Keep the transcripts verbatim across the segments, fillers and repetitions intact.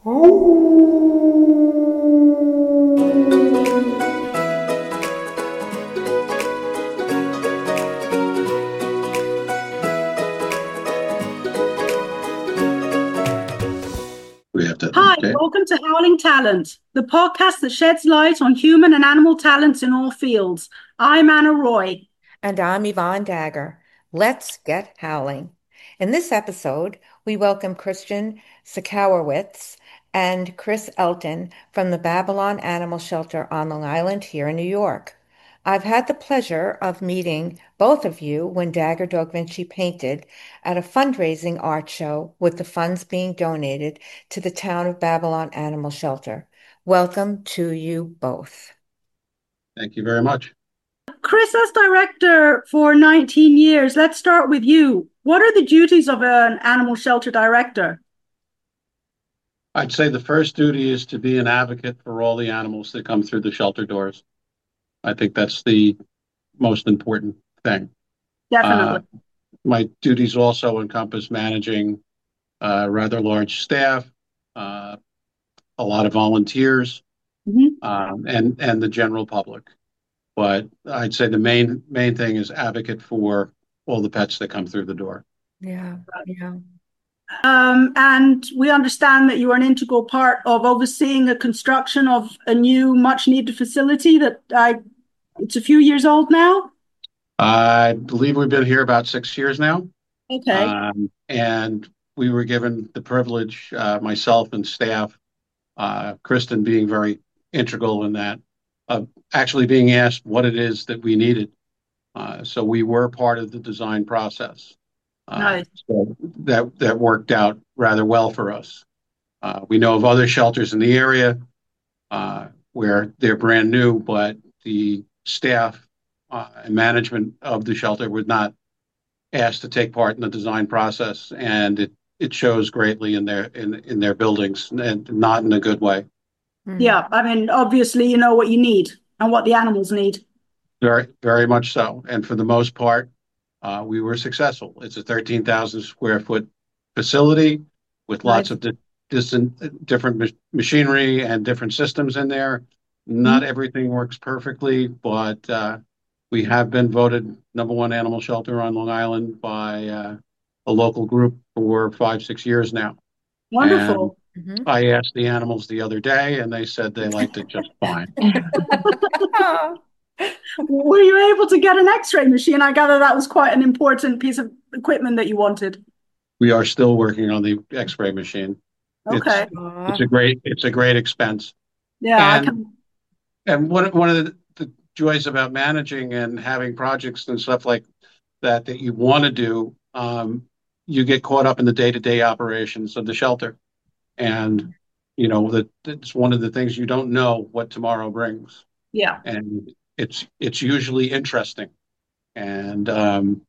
We have to, Hi, okay. welcome to Howling Talent, the podcast that sheds light on human and animal talents in all fields. I'm Anna Roy. And I'm Yvonne Dagger. Let's get howling. In this episode, we welcome Christian Sakowowitz and Chris Elton from the Babylon Animal Shelter on Long Island here in New York. I've had the pleasure of meeting both of you when Dagger Dog Vinci painted at a fundraising art show with the funds being donated to the town of Babylon Animal Shelter. Welcome to you both. Thank you very much. Chris, as director for nineteen years, let's start with you. What are the duties of an animal shelter director? I'd say the first duty is to be an advocate for all the animals that come through the shelter doors. I think that's the most important thing. Uh, Definitely. my duties also encompass managing a rather large staff, uh, a lot of volunteers, Mhm. um, and and the general public. But I'd say the main main thing is advocate for all the pets that come through the door. Yeah, yeah. Um, and we understand that you are an integral part of overseeing the construction of a new, much needed facility that I, it's a few years old now. I believe we've been here about six years now. Okay. Um, and we were given the privilege, uh, myself and staff, uh, Kristen being very integral in that, of actually being asked what it is that we needed. Uh, so we were part of the design process. Uh, Nice. so that that worked out rather well for us. Uh, we know of other shelters in the area uh, where they're brand new, but the staff uh, and management of the shelter was not asked to take part in the design process, and it it shows greatly in their in in their buildings, and not in a good way. Mm. Yeah, I mean, obviously, you know what you need and what the animals need. Very very much so, and for the most part, uh, we were successful. It's a thirteen thousand square foot facility with lots Nice. of di- distant different ma- machinery and different systems in there. Not Mhm. everything works perfectly, but uh, we have been voted number one animal shelter on Long Island by uh, a local group for five, six years now. And Wonderful. Mhm. I asked the animals the other day, and they said they liked it just fine. Were you able to get an X-ray machine? I gather that was quite an important piece of equipment that you wanted. We are still working on the X-ray machine. It's Okay. it's a Aw. great it's a great expense. Yeah, I And can. and one one of the, the joys about managing and having projects and stuff like that that you want to do, um, you get caught up in the day-to-day operations of the shelter. And you know that it's one of the things you don't know what tomorrow brings. Yeah, And it's it's usually interesting and um,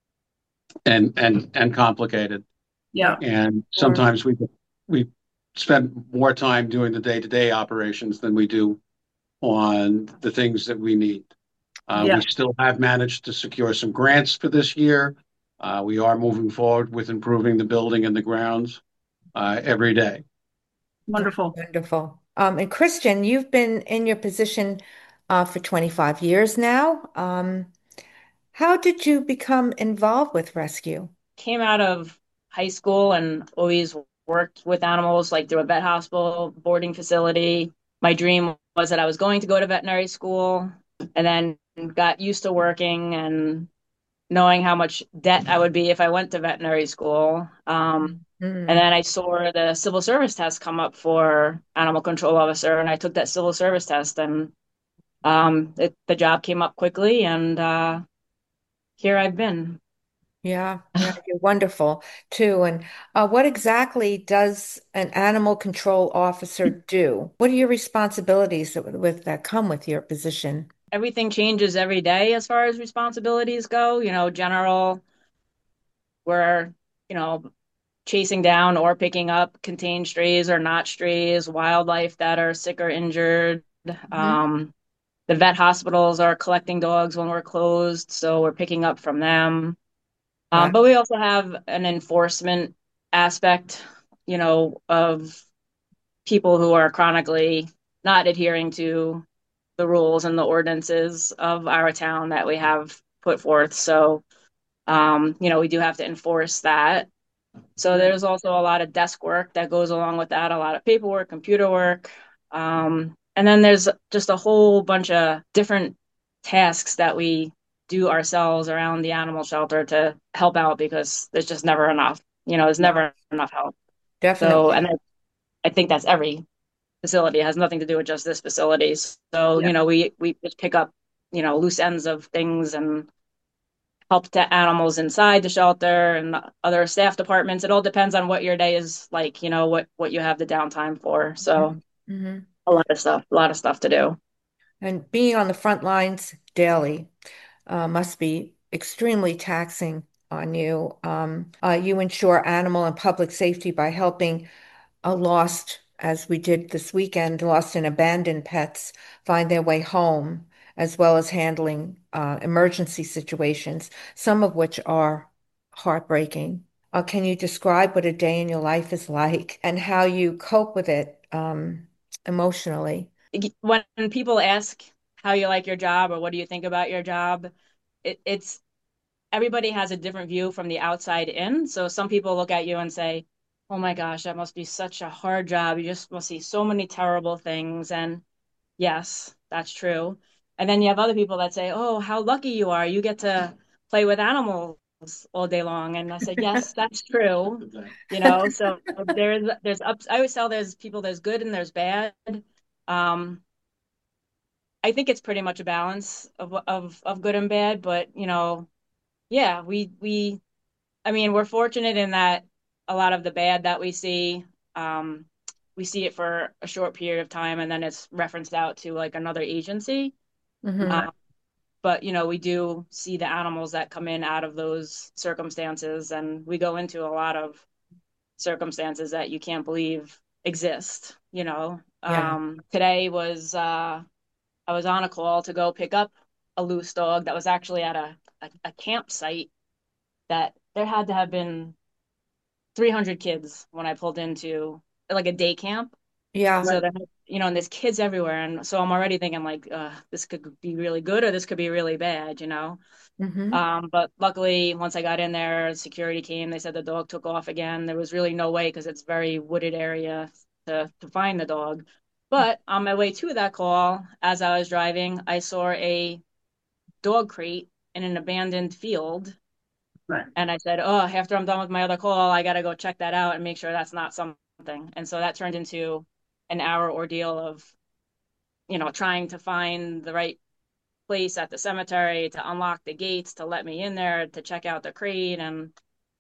and and and complicated. Yeah, yeah. And sure. sometimes we we spend more time doing the day-to-day operations than we do on the things that we need. Uh, we Yeah. still have managed to secure some grants for this year. Uh, we are moving forward with improving the building and the grounds uh, every day. That's Wonderful. wonderful. Um, and Christian, you've been in your position uh, for twenty-five years now. Um, how did you become involved with rescue? Came out of high school and always worked with animals, like through a vet hospital, boarding facility. My dream was that I was going to go to veterinary school, and then got used to working and knowing how much debt I would be if I went to veterinary school. Um, and Mm. then I saw the civil service test come up for animal control officer, and I took that civil service test, and um, it, the job came up quickly, and uh, here I've been. Yeah, yeah, you're wonderful too. And uh, what exactly does an animal control officer do? What are your responsibilities that, with that come with your position? Everything changes every day as far as responsibilities go. You know, general, we're, you know, chasing down or picking up contained strays or not strays, wildlife that are sick or injured. Mhm. Um, the vet hospitals are collecting dogs when we're closed, so we're picking up from them. Wow. Um, but we also have an enforcement aspect, you know, of people who are chronically not adhering to the rules and the ordinances of our town that we have put forth. So, um, you know, we do have to enforce that. So there's also a lot of desk work that goes along with that, a lot of paperwork, computer work. Um, and then there's just a whole bunch of different tasks that we do ourselves around the animal shelter to help out because there's just never enough. You know, there's Yeah, never enough help. So, and definitely. I, I think that's every facility. It has nothing to do with just this facility. So, Yeah. you know, we we just pick up, you know, loose ends of things and help to animals inside the shelter and other staff departments. It all depends on what your day is like, you know, what what you have the downtime for. So Hmm. a lot of stuff, a lot of stuff to do. And being on the front lines daily uh, must be extremely taxing on you. Um, uh, you ensure animal and public safety by helping a lost, as we did this weekend, lost and abandoned pets find their way home, as well as handling uh, emergency situations, some of which are heartbreaking. Uh, can you describe what a day in your life is like and how you cope with it um, emotionally? When people ask how you like your job or what do you think about your job, it, it's everybody has a different view from the outside in. So some people look at you and say, "Oh my gosh, that must be such a hard job. You just must see so many terrible things." And yes, that's true. And then you have other people that say, "Oh, how lucky you are. You get to play with animals all day long." And I said, "Yes, that's true." You know, so there's there's ups. I always tell there's people there's good and there's bad. Um, I think it's pretty much a balance of of of good and bad, but you know, yeah, we we I mean, we're fortunate in that a lot of the bad that we see, um, we see it for a short period of time and then it's referenced out to like another agency. Hmm. Um, but, you know, we do see the animals that come in out of those circumstances, and we go into a lot of circumstances that you can't believe exist, you know. Yeah. Um, today was, uh, I was on a call to go pick up a loose dog that was actually at a, a, a campsite that there had to have been three hundred kids when I pulled into like a day camp. Yeah. So that, you know, and there's kids everywhere. And so I'm already thinking like, uh, this could be really good or this could be really bad, you know? Hmm. Um, but luckily, once I got in there, security came. They said the dog took off again. There was really no way because it's very wooded area to, to find the dog. But on my way to that call, as I was driving, I saw a dog crate in an abandoned field. Right. And I said, oh, after I'm done with my other call, I got to go check that out and make sure that's not something. And so that turned into an hour ordeal of, you know, trying to find the right place at the cemetery to unlock the gates to let me in there to check out the crate. And,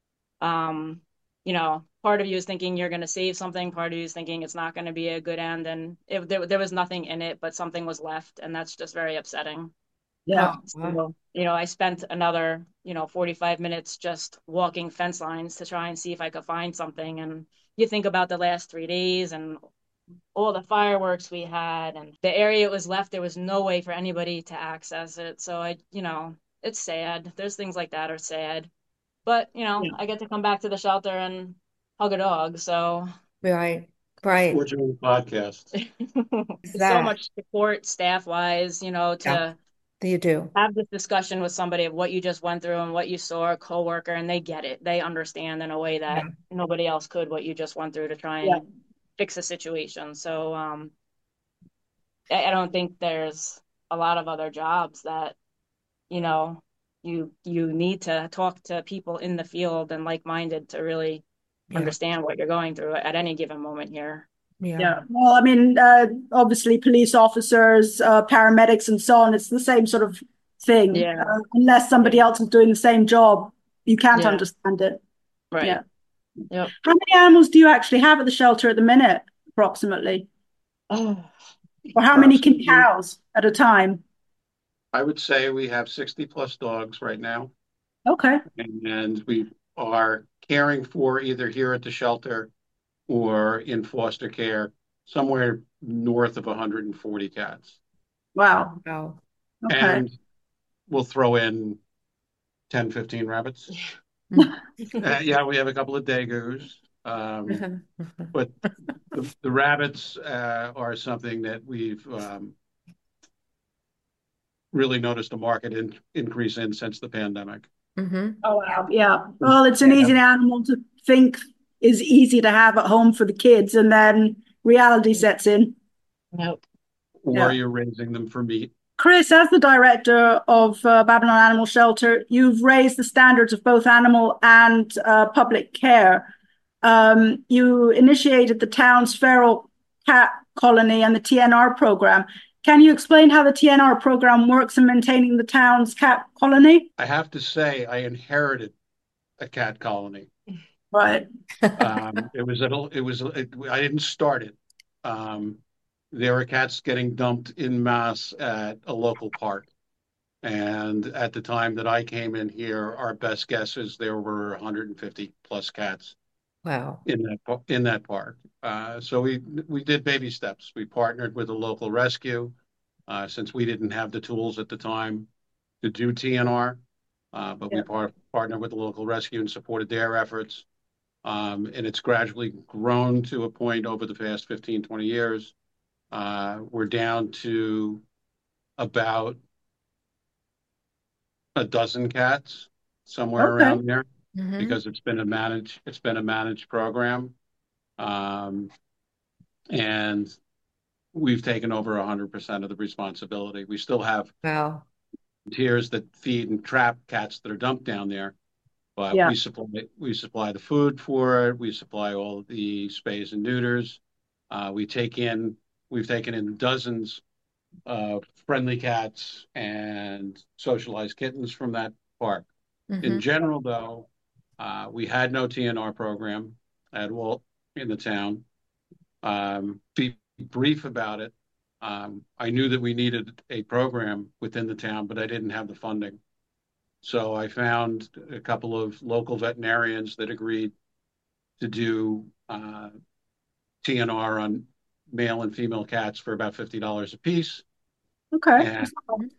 um, you know, part of you is thinking you're going to save something, part of you is thinking it's not going to be a good end. And if there, there was nothing in it, but something was left. And that's just very upsetting. Yeah. Oh, wow. So, you know, I spent another, you know, forty-five minutes just walking fence lines to try and see if I could find something. And you think about the last three days and all the fireworks we had and the area it was left, there was no way for anybody to access it. So I, you know, it's sad. There's things like that are sad. But, you know, Yeah. I get to come back to the shelter and hug a dog. So Right. Right. Fortune podcast. Is there's so that? much support staff wise, you know, Yeah, to you do. have this discussion with somebody of what you just went through and what you saw, a coworker, and they get it. They understand in a way that Yeah. nobody else could what you just went through to try Yeah. and fix a situation. So um, I, I don't think there's a lot of other jobs that, you know, you you need to talk to people in the field and like-minded to really Yeah. understand what you're going through at any given moment here. Yeah. Yeah. Well, I mean, uh, obviously, police officers, uh, paramedics, and so on, it's the same sort of thing. Yeah, Uh, unless yeah, somebody else is doing the same job, you can't yeah, understand it. right. Yeah. Yep. How many animals do you actually have at the shelter at the minute, approximately? Oh, Or how many can you Approximately, house at a time? I would say we have sixty plus dogs right now, Okay. and we are caring for either here at the shelter or in foster care, somewhere north of one hundred forty cats. Wow. Wow. Okay. And we'll throw in ten, fifteen rabbits. Mm. Uh, yeah, we have a couple of degus. Um, but the, the rabbits uh, are something that we've um, really noticed a market in, increase in since the pandemic. Mm-hmm. Oh, wow. Yeah. Well, it's an easy animal to think is easy to have at home for the kids, and then reality sets in. Nope. Or Yeah. you're raising them for meat. Chris, as the director of uh, Babylon Animal Shelter, you've raised the standards of both animal and uh, public care. Um, you initiated the town's feral cat colony and the T N R program. Can you explain how the T N R program works in maintaining the town's cat colony? I have to say, I inherited a cat colony. Right. Um, it was, a, it was, it, I didn't start it. Um, there were cats getting dumped in mass at a local park. And at the time that I came in here, our best guess is there were one hundred fifty plus cats Wow. in that in that park. Uh, so we we did baby steps. We partnered with a local rescue uh, since we didn't have the tools at the time to do T N R, uh, but Yeah. we par- partnered with the local rescue and supported their efforts. Um, and it's gradually grown to a point over the past fifteen, twenty years. Uh, we're down to about a dozen cats, somewhere Okay. around there, Mm-hmm. because it's been a managed it's been a managed program. Um, and we've taken over one hundred percent of the responsibility. We still have Wow. volunteers that feed and trap cats that are dumped down there, but Yeah. we supply we supply the food for it. We supply all the spays and neuters. Uh, we take in we've taken in dozens of friendly cats and socialized kittens from that park. Mm-hmm. In general, though, uh, we had no T N R program at all in the town. Um, be brief about it. Um, I knew that we needed a program within the town, but I didn't have the funding. So I found a couple of local veterinarians that agreed to do uh, T N R on male and female cats for about fifty dollars a piece. Okay. And,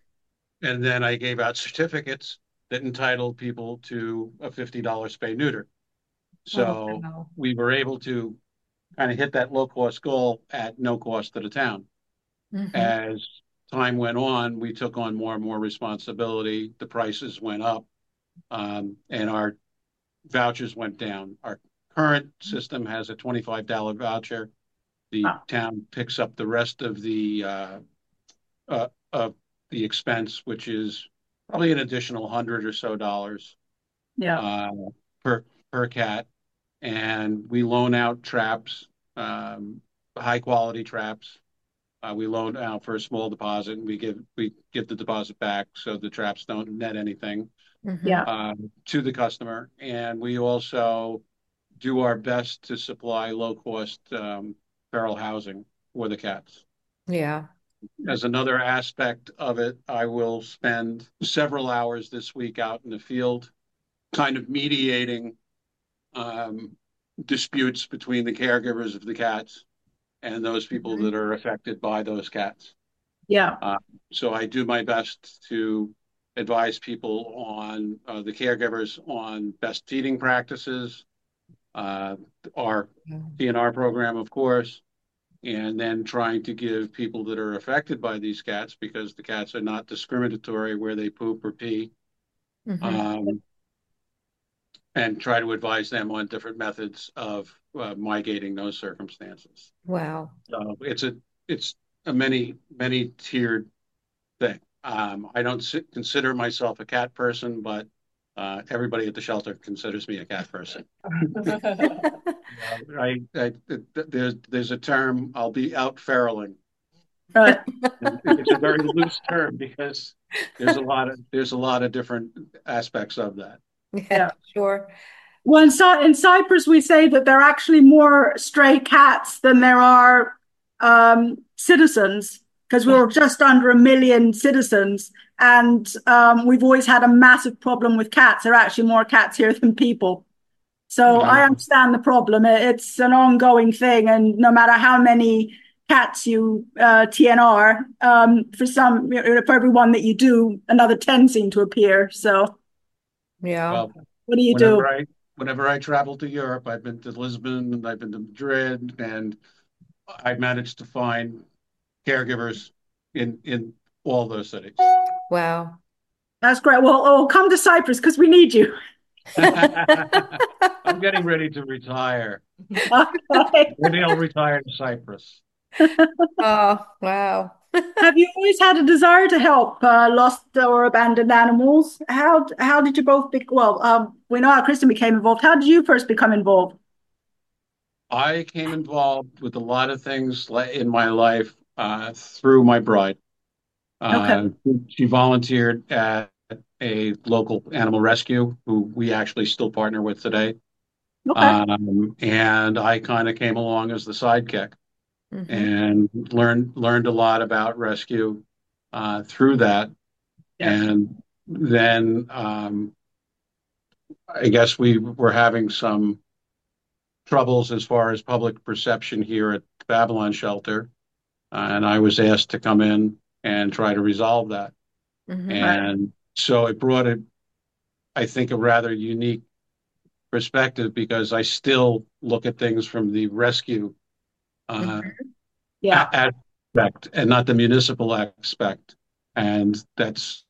and then I gave out certificates that entitled people to a fifty dollars spay neuter. So Oh, wow. we were able to kind of hit that low cost goal at no cost to the town. Mm-hmm. As time went on, we took on more and more responsibility. The prices went up, um, and our vouchers went down. Our current system has a twenty-five dollars voucher. The Wow. town picks up the rest of the uh, uh, of the expense, which is probably an additional hundred or so dollars Yeah. uh, per per cat, and we loan out traps, um, high quality traps. Uh, we loan out for a small deposit, and we give we give the deposit back, so the traps don't net anything Mm-hmm. Yeah. uh, to the customer. And we also do our best to supply low cost um, feral housing for the cats. Yeah. As another aspect of it, I will spend several hours this week out in the field, kind of mediating um, disputes between the caregivers of the cats and those people Mm-hmm. that are affected by those cats. Yeah. Uh, so I do my best to advise people on uh, the caregivers on best feeding practices, uh, our T N R program, of course, and then trying to give people that are affected by these cats, because the cats are not discriminatory where they poop or pee, Mm-hmm. um, and try to advise them on different methods of uh, mitigating those circumstances. Wow. So it's a it's a many many tiered thing. Um, I don't sit, consider myself a cat person, but uh, everybody at the shelter considers me a cat person. Uh, I, I, there's there's a term, I'll be out feraling. Right. It's a very loose term because there's a lot of there's a lot of different aspects of that. Yeah, Yeah. sure. Well, in, Cy- in Cyprus, we say that there are actually more stray cats than there are um, citizens, because we Yeah. were just under a million citizens, and um, we've always had a massive problem with cats. There are actually more cats here than people. So I Mhm. understand the problem. It- It's an ongoing thing, and no matter how many cats you uh, T N R, um, for some, you know, for every one that you do, another ten seem to appear. So Yeah. Well, what do you whenever do? I whenever I travel to Europe, I've been to Lisbon and I've been to Madrid, and I've managed to find caregivers in in all those cities. Wow. That's great. Well, oh, come to Cyprus because we need you. I'm getting ready to retire. Okay. Maybe I'll retire to Cyprus. Oh, wow. Have you always had a desire to help uh, lost or abandoned animals? How how did you both be? Well, um, we know how Kristen became involved. How did you first become involved? I came involved with a lot of things in my life uh, through my bride. Okay. Uh, she volunteered at a local animal rescue, who we actually still partner with today. Okay. Um, and I kind of came along as the sidekick Hmm. and learned learned a lot about rescue uh, through that. Yeah. And then um, I guess we were having some troubles as far as public perception here at Babylon Shelter, uh, and I was asked to come in and try to resolve that. Hmm. Right. And so it brought a, I think, a rather unique perspective because I still look at things from the rescue uh, Hmm. Yeah. aspect and not the municipal aspect. And that's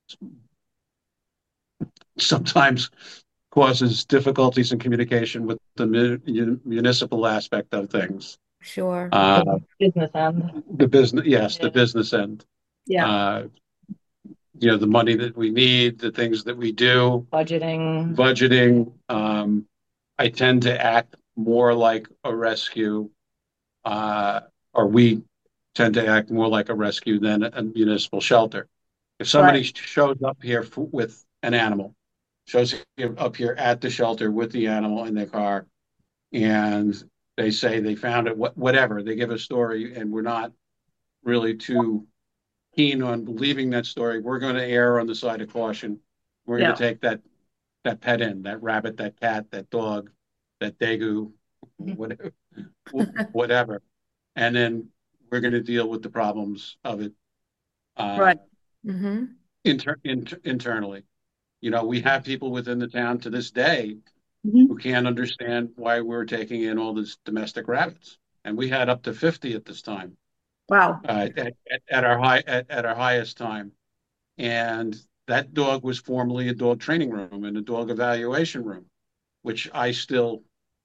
sometimes causes difficulties in communication with the mu- municipal aspect of things. Sure. Uh, Business end. the business, yes, the Yeah. business end. Yeah. Uh, you know, the money that we need, the things that we do, Budgeting. budgeting. Um, I tend to act more like a rescue, uh, or we tend to act more like a rescue than a municipal shelter. If Right. somebody shows up here f- with an animal, shows up here at the shelter with the animal in their car, and they say they found it, wh- whatever, they give a story, and we're not really too keen on believing that story, we're going to err on the side of caution. We're going Yeah. to take that that pet in, that rabbit, that cat, that dog, that dagu, whatever, whatever, and then we're going to deal with the problems of it uh, Right. Hmm. inter- inter- internally. You know, we have people within the town to this day who Mhm. can't understand why we're taking in all these domestic rabbits, and we had up to fifty at this time, Wow. uh, at, at, at our high at, at our highest time. And that dog was formerly a dog training room and a dog evaluation room, which I still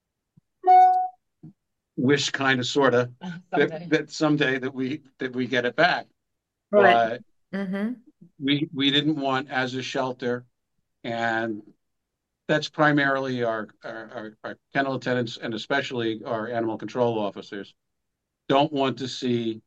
wish kind of sort of that, that someday that we that we get it back. Right. But Hmm. we we didn't want, as a shelter, and that's primarily our our, our, our kennel attendants and especially our animal control officers don't want to see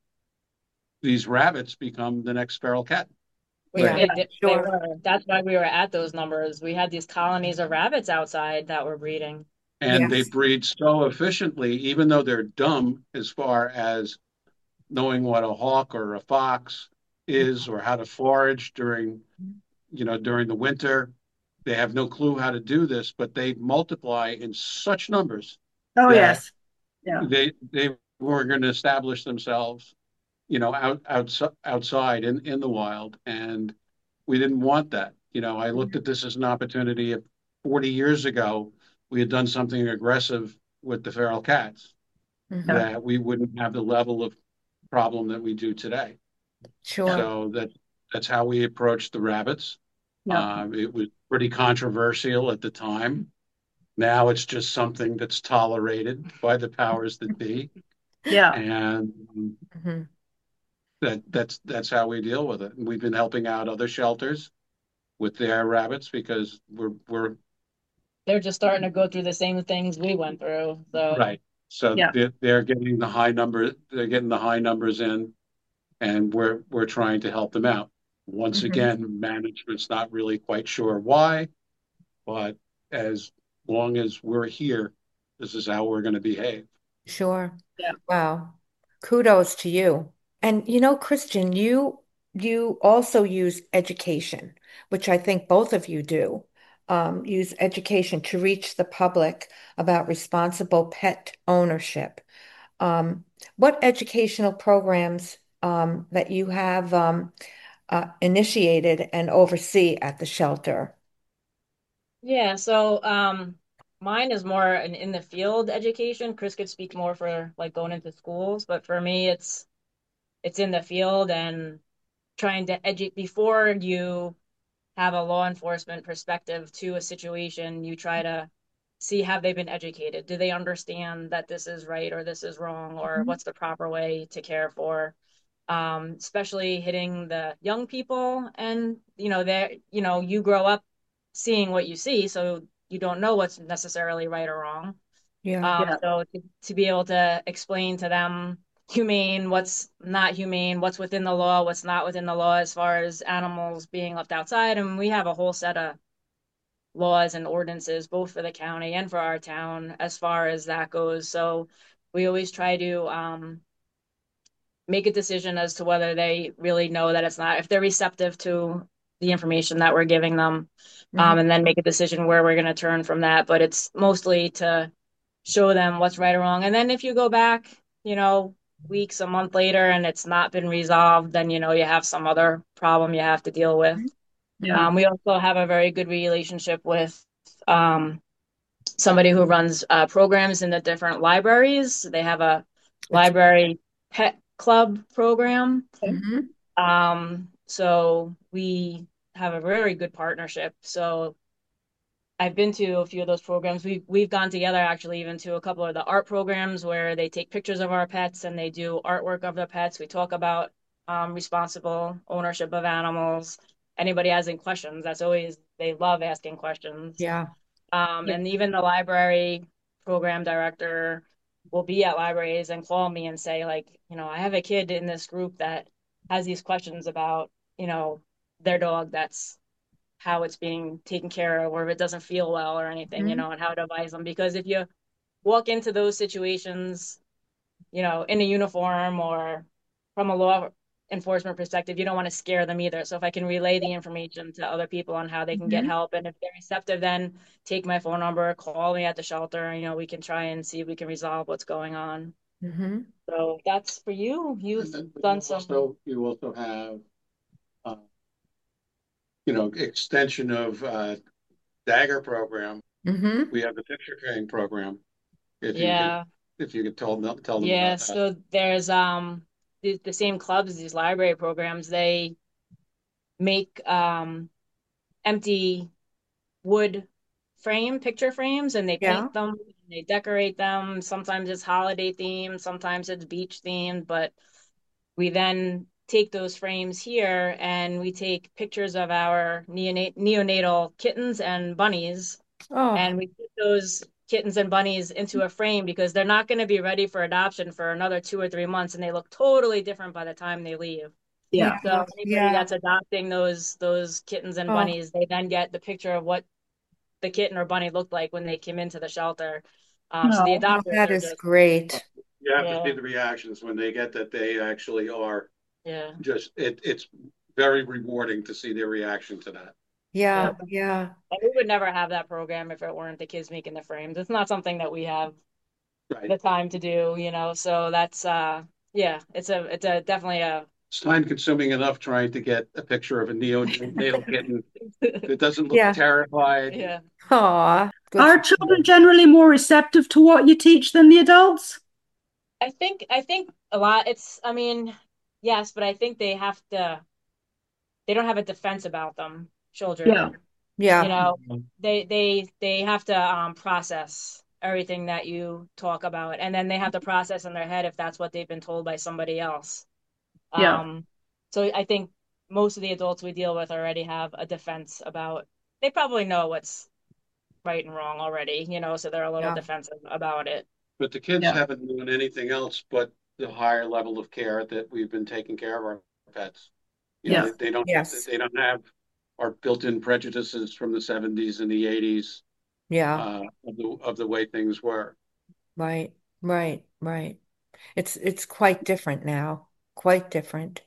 these rabbits become the next feral cat. Yeah, They, Yeah. they, they sure. were. That's why we were at those numbers. We had these colonies of rabbits outside that were breeding. And they Yes. breed so efficiently, even though they're dumb as far as knowing what a hawk or a fox is or how to forage during, you know, during the winter. They have no clue how to do this, but they multiply in such numbers Oh, that yes. Yeah. they they were going to establish themselves, you know, out, out outside in in the wild, and we didn't want that. You know, I looked at this as an opportunity. If forty years ago we had done something aggressive with the feral cats, Hmm. Yeah. that we wouldn't have the level of problem that we do today. Sure. So that that's how we approached the rabbits. Yeah. Um, it was pretty controversial at the time. Now it's just something that's tolerated by the powers that be, Yeah. and Hmm. that that's that's how we deal with it. And we've been helping out other shelters with their rabbits because we're we're They're just starting to go through the same things we went through. So right. So Yeah. they're, they're getting the high number. They're getting the high numbers in, and we're we're trying to help them out. Once Hmm. again, management's not really quite sure why, but as long as we're here, this is how we're going to behave. Sure. Yeah. Wow. Kudos to you. And you know, Christian, you you also use education, which I think both of you do. Um, use education to reach the public about responsible pet ownership. Um, what educational programs um, that you have um, uh, initiated and oversee at the shelter? yeah, so um mine is more an in the field education. Chris could speak more for like going into schools, but for me, it's it's in the field and trying to educate before you have a law enforcement perspective to a situation. You try to see, have they been educated? Do they understand that this is right or this is wrong, or Mhm. what's the proper way to care for? Um, especially hitting the young people, and you know, they you know, you grow up seeing what you see, so you don't know what's necessarily right or wrong. Yeah. Um, Yeah. so to, to be able to explain to them humane, what's not humane, what's within the law, what's not within the law as far as animals being left outside. And we have a whole set of laws and ordinances, both for the county and for our town, as far as that goes. So we always try to um, make a decision as to whether they really know that it's not, if they're receptive to the information that we're giving them, Hmm. um, and then make a decision where we're going to turn from that. But it's mostly to show them what's right or wrong. And then if you go back, you know, weeks, a month later, and it's not been resolved, then, you know, you have some other problem you have to deal with. Yeah. Um, we also have a very good relationship with um, somebody who runs uh, programs in the different libraries. They have a That's library pet club program. hmm Um, so we have a very good partnership. So I've been to a few of those programs. We've we've gone together actually even to a couple of the art programs where they take pictures of our pets and they do artwork of the pets. We talk about um, responsible ownership of animals. Anybody has any questions, that's always, they love asking questions. Yeah. Um, Yeah. and even the library program director will be at libraries and call me and say, like, you know, I have a kid in this group that has these questions about, you know, their dog that's how it's being taken care of, or if it doesn't feel well or anything, you Hmm. know, and how to advise them. Because if you walk into those situations, you know, in a uniform or from a law enforcement perspective, you don't want to scare them either. So if I can relay the information to other people on how they can get Hmm. help, and if they're receptive, then take my phone number, call me at the shelter, you know, we can try and see if we can resolve what's going on. Hmm. So that's for you. You've And then done you some, also, you also have, uh, you know, extension of uh, Dagger program. Hmm. We have the picture frame program. If you could, yeah. if you could tell them, tell them Yeah, about that. so there's um the, the same clubs, these library programs, they make um empty wood frame picture frames, and they Yeah. paint them, they decorate them. Sometimes it's holiday themed, sometimes it's beach themed, but we then take those frames here and we take pictures of our neonat neonatal kittens and bunnies, Oh, and we put those kittens and bunnies into a frame because they're not going to be ready for adoption for another two or three months, and they look totally different by the time they leave. yeah. Yeah. So anybody Yeah. that's adopting those those kittens and Oh, bunnies, they then get the picture of what the kitten or bunny looked like when they came into the shelter. Um, so the No. oh, adopters that are is just, great. You have to yeah, see the reactions when they get that they actually are yeah, just, it, it's very rewarding to see their reaction to that. yeah. Yeah. Yeah. And we would never have that program if it weren't the kids making the frames. It's not something that we have Right. the time to do, you know. So that's uh, yeah, it's a it's a definitely a It's time consuming enough trying to get a picture of a neonatal kitten that doesn't look Yeah. terrified. yeah. Aw, good Are for children you. generally more receptive to what you teach than the adults? I think I think a lot. It's I mean, yes, but I think they have to. They don't have a defense about them. Yeah. Children, you Yeah. know, they they they have to um, process everything that you talk about, and then they have to process in their head if that's what they've been told by somebody else. Yeah. Um, so I think most of the adults we deal with already have a defense about. They probably know what's right and wrong already, you know, so they're a little Yeah. defensive about it. But the kids Yeah. haven't known anything else but the higher level of care that we've been taking care of our pets. You know, Yeah. they, they don't Yes. they don't have our built-in prejudices from the seventies and the eighties Yeah. uh, of the of the way things were. Right. Right. Right. It's it's quite different now. Quite different.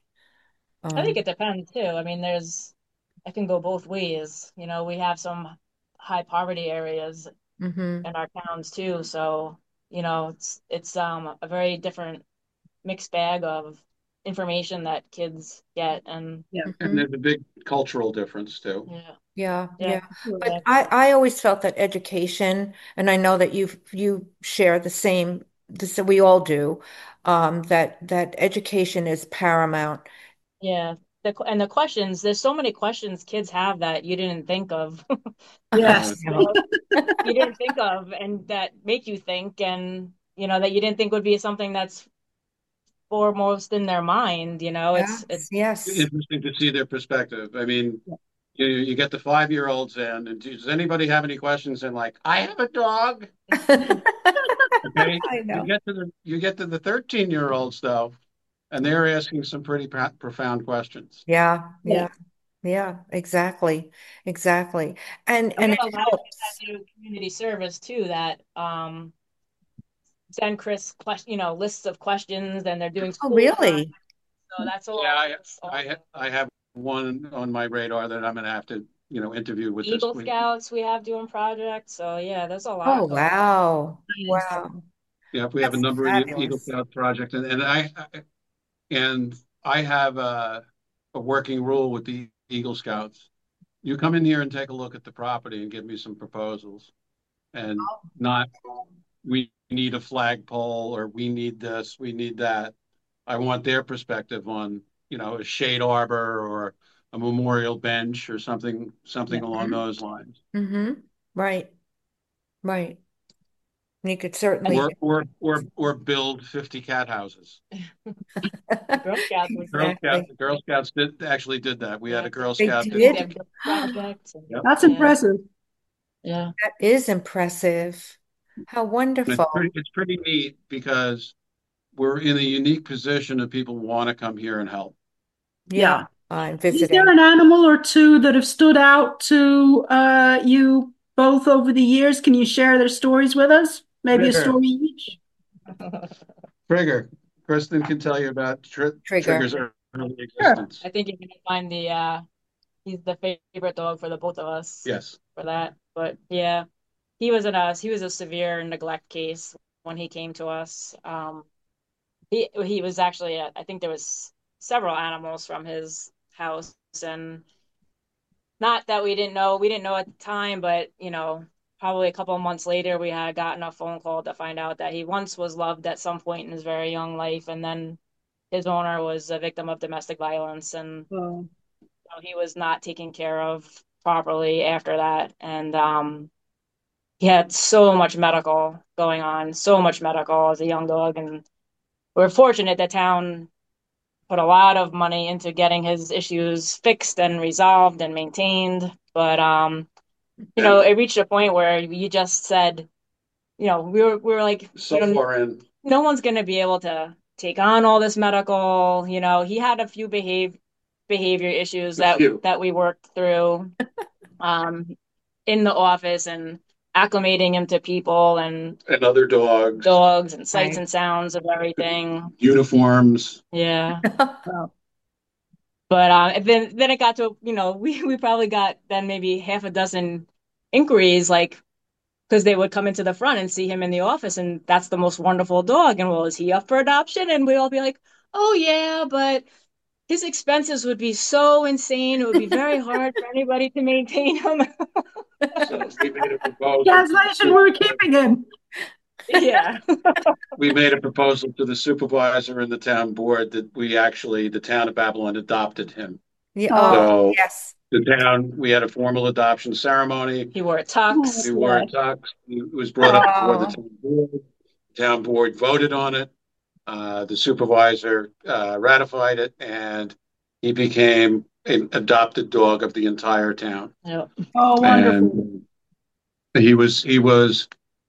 I think Um, it depends too. I mean, there's, I can go both ways. You know, we have some high poverty areas hmm in our towns too. So, you know, it's it's um a very different mixed bag of information that kids get. And Yeah. And Mhm. there's a big cultural difference too. yeah, Yeah, yeah, yeah. But yeah, I, I always felt that education, and I know that you you share the same, this we all do, um, that that education is paramount. yeah. The, and the questions, there's so many questions kids have that you didn't think of. Uh, Yes. You know, you didn't think of, and that make you think, and you know that you didn't think would be something that's foremost in their mind. You know, it's it. Yes, yes. Interesting to see their perspective. I mean, you you get the five year olds in, and does anybody have any questions? And like, I have a dog. Okay, I you know. get to the you get to the thirteen year olds though, and they're asking some pretty pro profound questions. Yeah, Yeah. yeah, yeah, exactly. Exactly. And We and have it a lot of kids helps. that do community service too that um send Chris question, you know, lists of questions, and they're doing Oh, school time. really? So that's Yeah, all. I That's I ha also I have one on my radar that I'm gonna have to, you know, interview with this Eagle week. Scouts we have doing projects. So yeah, there's a Oh, lot going wow. Nice. on. Wow. Yeah, we have a That's number of E- Eagle fabulous. Scout projects, and and I I- and I have a a working rule with the Eagle Scouts. You come in here and take a look at the property and give me some proposals, and not we need a flagpole or we need this, we need that. I want their perspective on, you know, a shade arbor or a memorial bench or something, something Yeah. along Hmm. those lines. Hmm. Right, right. You could I certainly. think Or, or, or, or build fifty cat houses. the Girl Scouts would Girl Scouts, Exactly. the Girl Scouts did actually did that. We had yeah. a Girl They Scout I that think did. they've did. done That projects. And, Yep. That's yeah, impressive. yeah. is impressive. How And it's wonderful. pretty, it's pretty neat because we're in a unique position of people want to come here and help. Yeah, Yeah. I'm Is there visiting. an animal or two that have stood out to uh, you both over the years? Can you share their stories with us? Maybe a Trigger, story each? Trigger. Kristen can tell you about Tr Trigger. Trigger's early Sure. existence. I think you're gonna find the uh he's the favorite dog for the both of us Yes. for that. But yeah, he was in us. He was a severe neglect case when he came to us. Um, he he was actually uh, I think there was several animals from his house, and not that we didn't know we didn't know at the time, but you know, probably a couple of months later, we had gotten a phone call to find out that he once was loved at some point in his very young life, and then his owner was a victim of domestic violence, and Oh, you know, he was not taken care of properly after that, and um, he had so much medical going on, so much medical as a young dog, and we're fortunate that town put a lot of money into getting his issues fixed and resolved and maintained. But um, you know, it reached a point where you just said, you know, we were we were like, you So know, far in. no one's gonna be able to take on all this medical. You know, he had a few behave behavior issues A that few. that we worked through um in the office, and acclimating him to people and And other dogs, dogs and sights Right. and sounds of everything. uniforms. Yeah. wow. But uh, then then it got to, you know, we we probably got then maybe half a dozen inquiries, like because they would come into the front and see him in the office, and that's the most wonderful dog. And well, is he up for adoption? And we all be like, oh yeah, but his expenses would be so insane. It would be very hard for anybody to maintain him. So we made a proposal to the Translation, we're supervisor. keeping him. Yeah. We made a proposal to the supervisor and the town board that we actually, the town of Babylon adopted him. Yeah, Oh, oh, So yes. the town, we had a formal adoption ceremony. He wore a oh, We tux. wore a bless. tux. It was brought up before the Oh, town board. The town board voted on it. Uh, the supervisor uh, ratified it, and he became an adopted dog of the entire town. Yeah. Oh, wonderful. And he was he was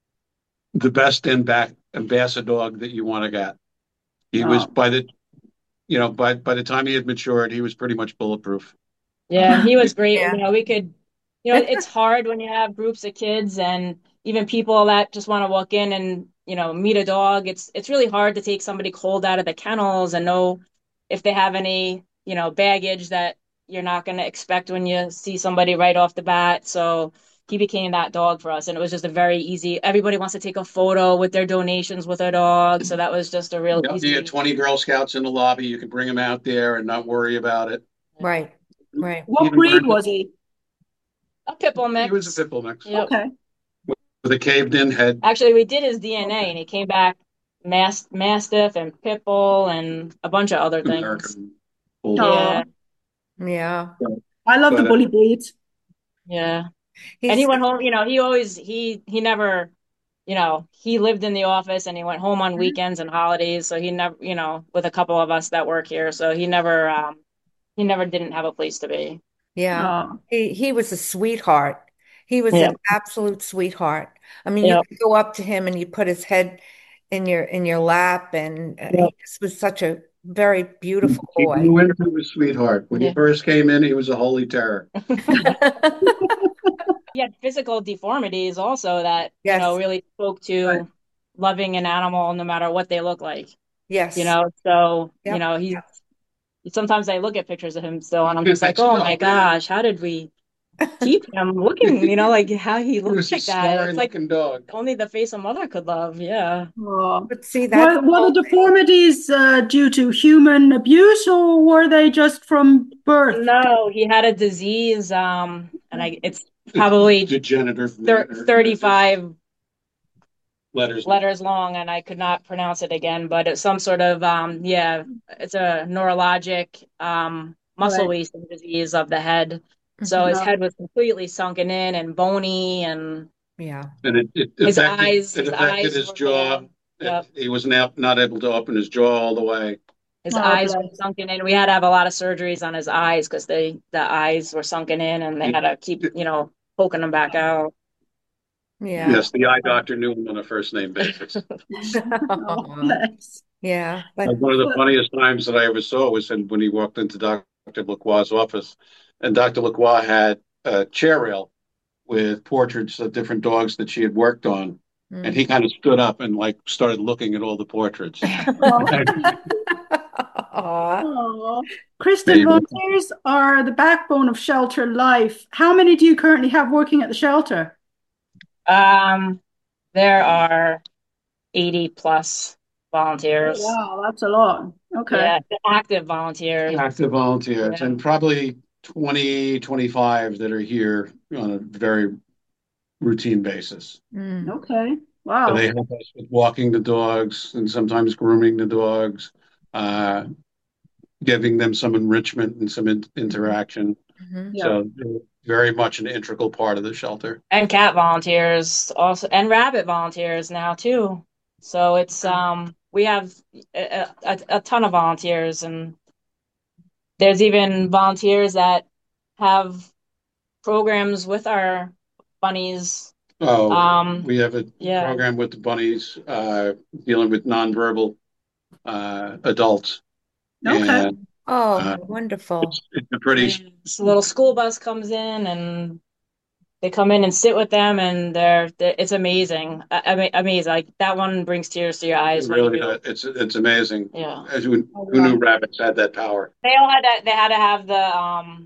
the best in back ambassador dog that you want to get. He was Oh. by the you know by by the time he had matured, he was pretty much bulletproof. Yeah, he was great. yeah. You know, we could, you know, it's hard when you have groups of kids and even people that just want to walk in and, you know, meet a dog. It's it's really hard to take somebody cold out of the kennels and know if they have any, you know, baggage that you're not going to expect when you see somebody right off the bat. So he became that dog for us, and it was just a very easy. Everybody wants to take a photo with their donations with their dog, so that was just a real You know, easy. you get twenty Girl Scouts in the lobby, you can bring them out there and not worry about it. Right, right. What Even breed Bert- was he? A pit bull He mix. was a pit bull mix Yep. Okay. with a caved in head. Actually, we did his D N A, Okay. and he came back mas mastiff and pit bull and a bunch of other things. American Bulldog. Aw. Yeah, Yeah. I love the But, uh, bully breeds. yeah. He's And he went home, you know, he always he he never, you know, he lived in the office and he went home on weekends and holidays, so he never, you know, with a couple of us that work here, so he never um he never didn't have a place to be. Yeah. Aw. He he was a sweetheart. He was Yeah. an absolute sweetheart. I mean, you Yep. could go up to him and you put his head in your in your lap, and uh, Yep. he just was such a very beautiful He boy. grew into a sweetheart. When Yeah. he first came in, he was a holy terror. He had physical deformities also that, you Yes. know, really spoke to Right. loving an animal no matter what they look like, Yes. you know. So, you Yep. know, he's sometimes I look at pictures of him still and I'm just like, I oh know, my man. gosh, how did we keep him looking, you know, like how he He looks was a like that. scary It's like looking dog. only the face a mother could love. Yeah. Aw. But see, that's Were, were the deformities uh, due to human abuse, or were they just from birth? No, he had a disease, um, and I it's probably Degenerative thir thirty-five letters. letters long, and I could not pronounce it again, but it's some sort of um, yeah, it's a neurologic um muscle Right. wasting disease of the head. So Mhm. his Yeah. head was completely sunken in and bony, and Yeah. And it, it his affected, eyes, it his affected eyes his were jaw. bad. Yep. He was not, not able to open his jaw all the way. His Oh, eyes were bless. sunken in. We had to have a lot of surgeries on his eyes because they the eyes were sunken in, and they had to keep, you know, poking them back out. Yeah. Yes, the eye doctor knew him on a first name basis. Oh, bless. Yeah. But Like, one of the funniest times that I ever saw was in, when he walked into Doctor Lacroix's office, and Doctor Lacroix had a chair rail with portraits of different dogs that she had worked on, and mm. he kind of stood up and like started looking at all the portraits. Oh. Aw. Aw. Kristen, Maybe. volunteers are the backbone of shelter life. How many do you currently have working at the shelter? Um, there are eighty plus volunteers. Oh, wow, that's a lot. Okay. Yeah, active volunteers. Active volunteers, Yeah. and probably twenty, twenty-five that are here on a very routine basis. Mm. Okay. So Wow. they help us with walking the dogs and sometimes grooming the dogs, uh, giving them some enrichment and some in interaction. Mhm. Yeah. So they're very much an integral part of the shelter. And cat volunteers also, and rabbit volunteers now too. So it's um we have a, a, a ton of volunteers, and there's even volunteers that have programs with our bunnies. Oh, Um, we have a yeah. program with the bunnies, uh, dealing with nonverbal uh, adults. Okay. And Oh, Uh, wonderful. it's, it's a pretty So a little school bus comes in and they come in and sit with them, and they're, they're it's amazing. I, I mean, amazing. Like that one brings tears to your eyes. it when really you- does. It's it's amazing. Yeah. As who, Oh, who knew wow. rabbits had that power? They all had to, they had to have the um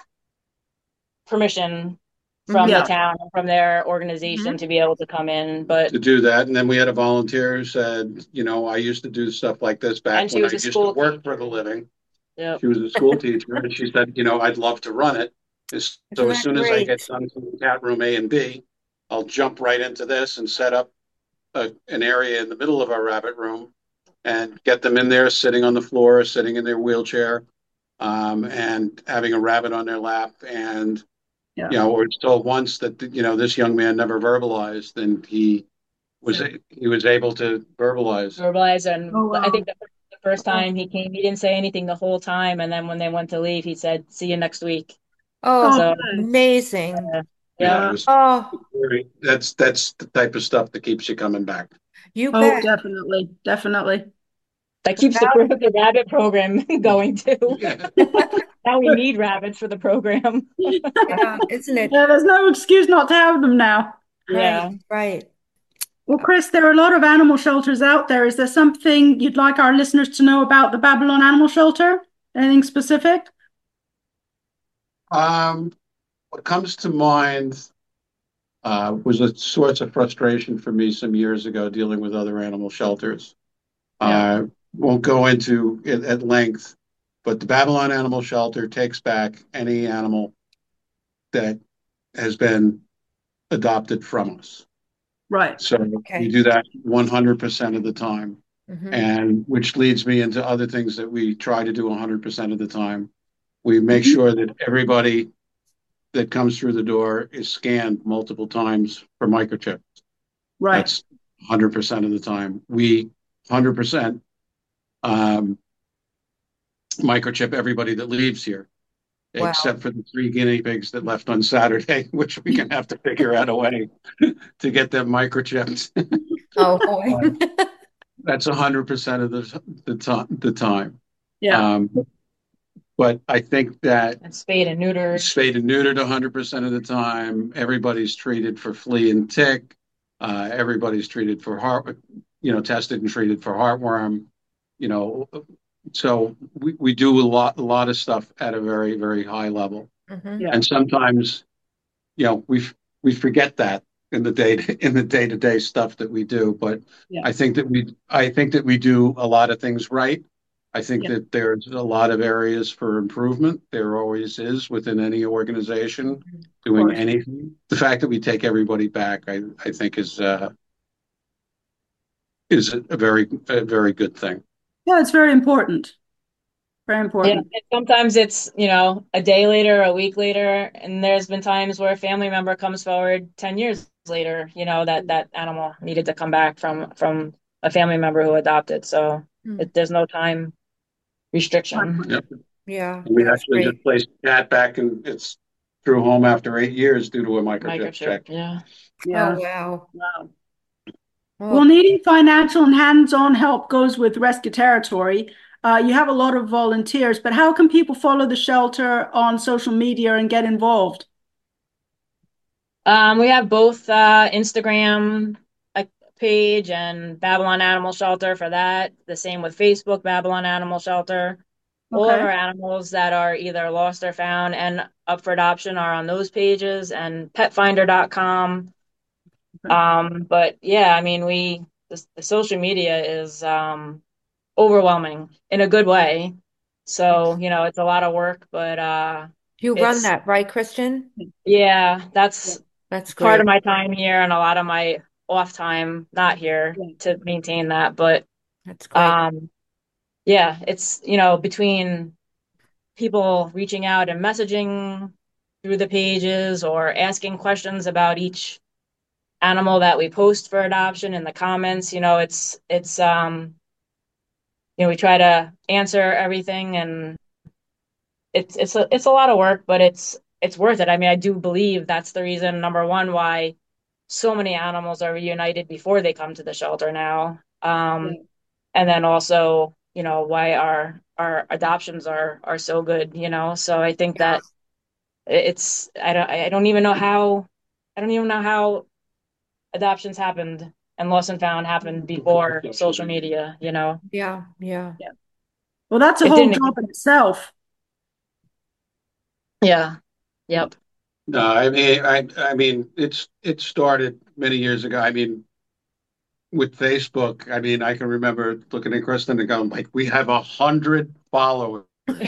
permission from Yeah. the town and from their organization to be able to come in. But To do that. And then we had a volunteer who said, you know, I used to do stuff like this back And she when I was a used to school work teacher. for the living. yeah, She was a school teacher, and she said, you know, I'd love to run it. As- So Isn't as that soon as I great? get done with cat room A and B, I'll jump right into this and set up a, an area in the middle of our rabbit room and get them in there, sitting on the floor, sitting in their wheelchair, um, and having a rabbit on their lap. And, Yeah. you know, we're told once that, you know, this young man never verbalized, and he was, he was able to verbalize. verbalize. And Oh, wow. I think the, the first time he came, he didn't say anything the whole time. And then when they went to leave, he said, "See you next week." Oh, So amazing. yeah, it was Oh, very- that's, that's the type of stuff that keeps you coming back. you Oh, bet. definitely. Definitely. that keeps the, pro- the rabbit program going too. Yeah. Now we need rabbits for the program. Yeah, isn't it? Yeah, there's no excuse not to have them now. Yeah. Right, right. Well, Chris, there are a lot of animal shelters out there. Is there something you'd like our listeners to know about the Babylon Animal Shelter? Anything specific? Um, what comes to mind uh, was a source of frustration for me some years ago dealing with other animal shelters. Yeah. Uh, won't go into it at length, but the Babylon Animal Shelter takes back any animal that has been adopted from us. Right. So Okay. we do that one hundred percent of the time. Mhm. And which leads me into other things that we try to do one hundred percent of the time. We make Mhm. sure that everybody that comes through the door is scanned multiple times for microchip. Right. That's one hundred percent of the time. We one hundred percent um, microchip everybody that leaves here, Wow. except for the three guinea pigs that left on Saturday, which we can have to figure out a way to get them microchipped. Oh boy. That's one hundred percent of the the, to- the time. Yeah. Um, but I think that And spayed and neutered. spayed and neutered one hundred percent of the time. Everybody's treated for flea and tick. Uh, everybody's treated for heart, you know, tested and treated for heartworm. You know, so we, we do a lot a lot of stuff at a very very high level. Mhm. Yeah. And sometimes, you know, we we forget that in the day in the day to day stuff that we do. But Yeah. I think that we I think that we do a lot of things right. I think Yeah. that there's a lot of areas for improvement. There always is within any organization doing course. anything. The fact that we take everybody back, I I think is uh, is a, a very a very good thing. Yeah, it's very important. Very Yeah, important. and sometimes it's, you know, a day later, a week later, and there's been times where a family member comes forward ten years later, you know, that that animal needed to come back from from a family member who adopted. So Hmm. it, there's no time restriction. Yep. Yeah, And we that's actually great. just placed a cat back and it's through home after eight years due to a microchip Microchip, check. yeah. Yeah. Oh wow. Wow. Well, Well, needing financial and hands-on help goes with rescue territory. Uh, you have a lot of volunteers, but how can people follow the shelter on social media and get involved? Um, we have both uh, Instagram uh, page and Babylon Animal Shelter for that. The same with Facebook, Babylon Animal Shelter. All of Okay. our animals that are either lost or found and up for adoption are on those pages and pet finder dot com. Okay. Um, but yeah, I mean, we the, the social media is um, overwhelming in a good way. So, you know, it's a lot of work, but uh, you run it's that, right, Christian? yeah, that's That's part great. of my time here and a lot of my off time not here Yeah. to maintain that. But That's great. um, yeah, it's, you know, between people reaching out and messaging through the pages or asking questions about each animal that we post for adoption in the comments, you know, it's it's um you know, we try to answer everything, and it's it's a it's a lot of work, but it's it's worth it. I mean, I do believe that's the reason, number one, why so many animals are reunited before they come to the shelter now. Um, Yeah. and then also, you know, why our our adoptions are are so good, you know. So I think Yeah. that it's I don't I don't even know how I don't even know how adoptions happened and lost and found happened before social media, you know. Yeah, yeah. Yeah. Well, that's a It whole didn't job in itself. Yeah. Yep. No, I mean, I, I mean, it's it started many years ago. I mean, with Facebook, I mean, I can remember looking at Kristen and going, like, we have a hundred followers.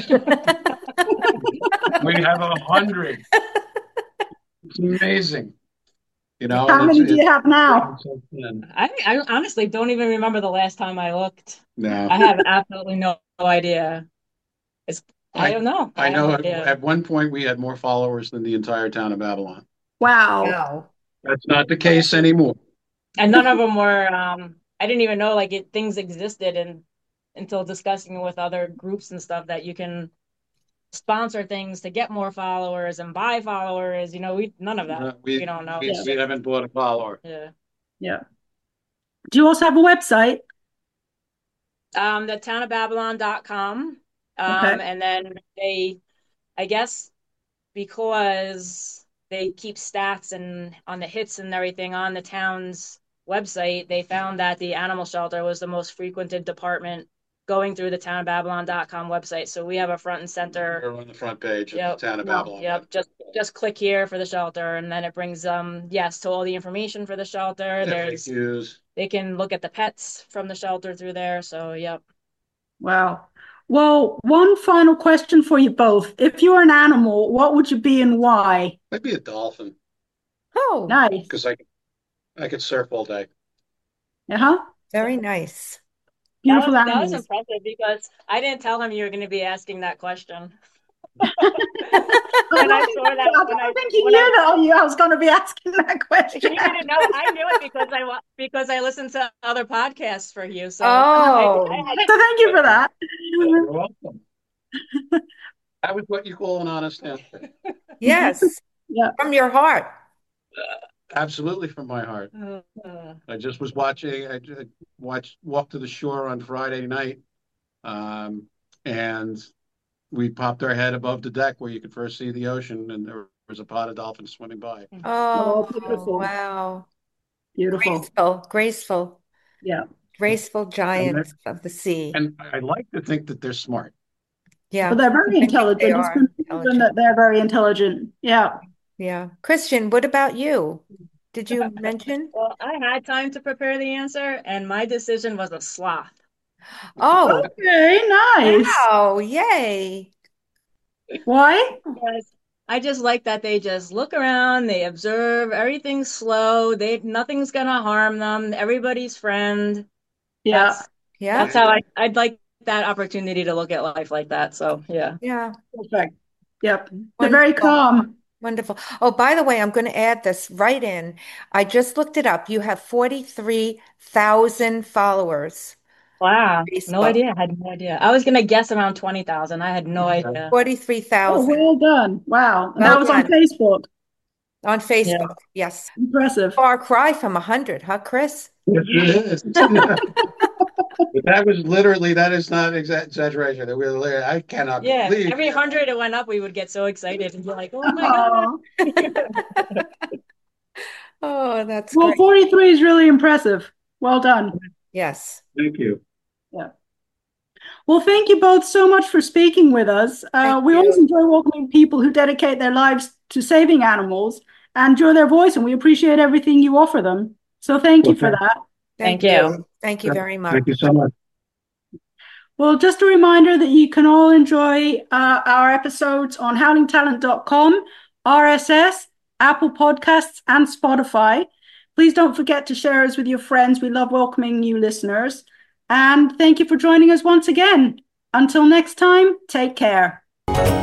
We have a hundred. It's amazing, you know. How And it's, many do you it's have now? I I honestly don't even remember the last time I looked. no. I have absolutely no idea. It's I I don't know. I I have know no at, idea. at one point we had more followers than the entire town of Babylon. Wow. Wow. That's not the case anymore. And none of them were um I didn't even know like it, things existed and until discussing with other groups and stuff that you can sponsor things to get more followers and buy followers. You know, we none of that. No, we We don't know. we, Yeah. we haven't bought a follower. Yeah. Yeah. Do you also have a website? Um, the town of babylon dot com. Okay. Um, and then they, I guess, because they keep stats and on the hits and everything on the town's website, they found that the animal shelter was the most frequented department going through the town of babylon dot com website. So we have a front and center. We're on the front page of Yep. the town of Wow. Babylon. Yep. Just just click here for the shelter, and then it brings them, yes, to all the information for the shelter. There's, F A Qs. they can look at the pets from the shelter through there. So, yep. Wow. Well, one final question for you both. If you were an animal, what would you be and why? I'd be a dolphin Oh, Nice. because I I could surf all day. Uh-huh. very nice. Beautiful that was, that was animals. impressive because I didn't tell him you were going to be asking that question. I And I don't saw think, that I when I don't think you when knew I that you, I was going to be asking that he question. didn't know. I knew it because I wa- because I listened to other podcasts for you. So I, Oh, I had So thank you for that. You're welcome. That was what you call an honest answer. yes, Yeah. from your heart. Absolutely from my heart. Uh, I just was watching, I ju- watched Walk to the Shore on Friday night. Um, and we popped our head above the deck where you could first see the ocean, and there was a pod of dolphins swimming by. Oh, Oh, beautiful. wow. Beautiful. Graceful, graceful, Yeah. graceful And, giants of the sea. and I like to think that they're smart. Yeah, But they're very I think they intelligent. It's are been proven intelligent. that they're very intelligent. Yeah. Yeah. Christian, what about you? Did you mention? well, I had time to prepare the answer, and my decision was a sloth. Oh, Okay, nice. wow. Yay. Why? Yes. I just like that they just look around, they observe, everything's slow, they nothing's gonna harm them, everybody's friend. Yeah. That's Yeah. that's how I, I'd like that opportunity to look at life like that. So yeah. Yeah. Perfect. Yep. They're very Wonderful. calm. Wonderful. Oh, by the way, I'm going to add this right in. I just looked it up. You have forty-three thousand followers. Wow. No Facebook. idea. I had no idea. I was gonna guess around twenty thousand. I had no idea. Oh, forty-three thousand well done. Wow. And Well that was on done. Facebook. on Yeah. Facebook. Yes. Impressive. Far cry from one hundred, huh, Chris? Yes, it is. But that was literally, that is not exa- exaggeration. That we were literally, I cannot Yeah. believe. Every hundred it went up, we would get so excited and be like, oh my God. Aw. Oh, that's Well, great. forty-three is really impressive. Well done. Yes. Thank you. Yeah. Well, thank you both so much for speaking with us. Uh, Thank we always you. enjoy welcoming people who dedicate their lives to saving animals and enjoy their voice, and we appreciate everything you offer them. So thank you for Okay. that. Thank Thank you. you. Thank you very much. Thank you so much. Well, just a reminder that you can all enjoy uh, our episodes on howling talent dot com, R S S, Apple Podcasts, and Spotify. Please don't forget to share us with your friends. We love welcoming new listeners. And thank you for joining us once again. Until next time, take care.